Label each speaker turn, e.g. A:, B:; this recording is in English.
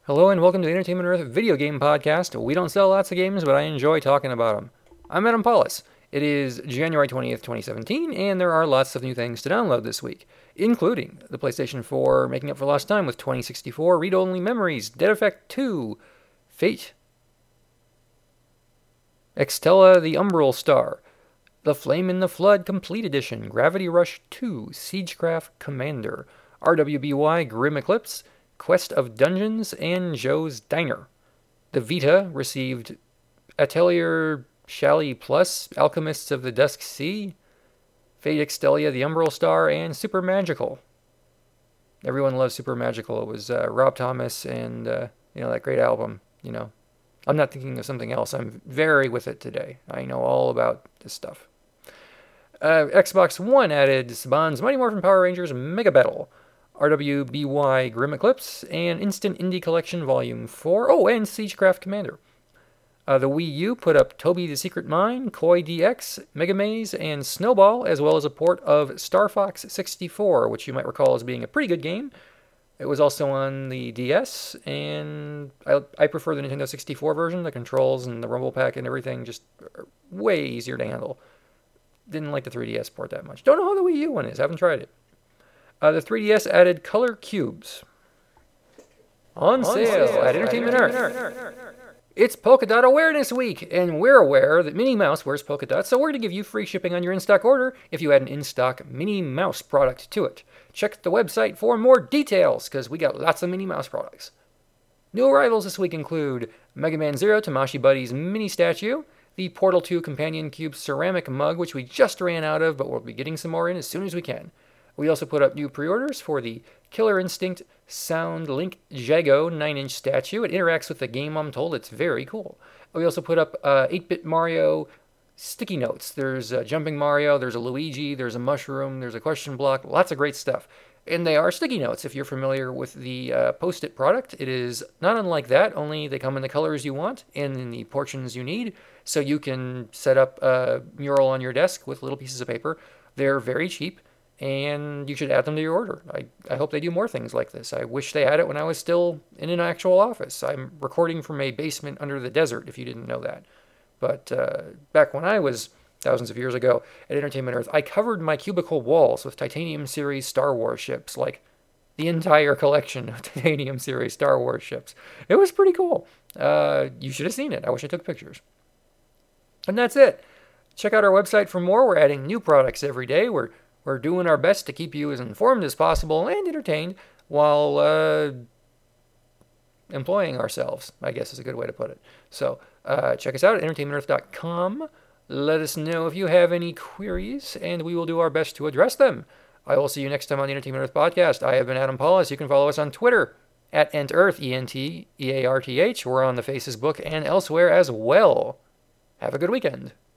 A: Hello and welcome to the Entertainment Earth video game podcast. We don't sell lots of games, but I enjoy talking about them. I'm Adam Paulus. It is January 20th, 2017, and there are lots of new things to download this week, including the PlayStation 4 making up for lost time with 2064, read-only memories, Dead Effect 2, Fate, Extella the Umbral Star, The Flame in the Flood Complete Edition, Gravity Rush 2, Siegecraft Commander, RWBY Grim Eclipse, Quest of Dungeons, and Joe's Diner. The Vita received Atelier Shally Plus, Alchemists of the Dusk Sea, Fate Extelia the Umbral Star, and Super Magical. Everyone loves Super Magical. It was Rob Thomas and, that great album, I'm not thinking of something else. I'm very with it today. I know all about this stuff. Xbox One added Saban's Mighty Morphin Power Rangers Mega Battle, RWBY Grim Eclipse, and Instant Indie Collection Volume 4. Oh, and Siegecraft Commander. The Wii U put up Toby the Secret Mine, Koi DX, Mega Maze, and Snowball, as well as a port of Star Fox 64, which you might recall as being a pretty good game. It was also on the DS, and I prefer the Nintendo 64 version. The controls and the rumble pack and everything just are way easier to handle. Didn't like the 3DS port that much. Don't know how the Wii U one is. Haven't tried it. The 3DS added color cubes. On sale at Entertainment Earth. It's Polka Dot Awareness Week, and we're aware that Minnie Mouse wears polka dots, so we're going to give you free shipping on your in-stock order if you add an in-stock Minnie Mouse product to it. Check the website for more details, because we got lots of Minnie Mouse products. New arrivals this week include Mega Man Zero Tamashii Buddy's mini statue, the Portal 2 Companion Cube ceramic mug, which we just ran out of, but we'll be getting some more in as soon as we can. We also put up new pre-orders for the Killer Instinct Sound Link Jago 9-inch statue. It interacts with the game, I'm told. It's very cool. We also put up 8-bit Mario sticky notes. There's a Jumping Mario, there's a Luigi, there's a mushroom, there's a question block, lots of great stuff. And they are sticky notes. If you're familiar with the Post-it product, it is not unlike that, only they come in the colors you want and in the portions you need. So you can set up a mural on your desk with little pieces of paper. They're very cheap, and you should add them to your order. I hope they do more things like this. I wish they had it when I was still in an actual office. I'm recording from a basement under the desert, if you didn't know that. But back when I was thousands of years ago at Entertainment Earth, I covered my cubicle walls with Titanium Series Star Wars ships, like the entire collection of Titanium Series Star Wars ships. It was pretty cool. You should have seen it. I wish I took pictures. And that's it. Check out our website for more. We're adding new products every day. We're doing our best to keep you as informed as possible and entertained while employing ourselves, I guess is a good way to put it. So check us out at entertainmentearth.com. Let us know if you have any queries, and we will do our best to address them. I will see you next time on the Entertainment Earth podcast. I have been Adam Paulus. You can follow us on Twitter at EntEarth, ENTEARTH. We're on the Facebook and elsewhere as well. Have a good weekend.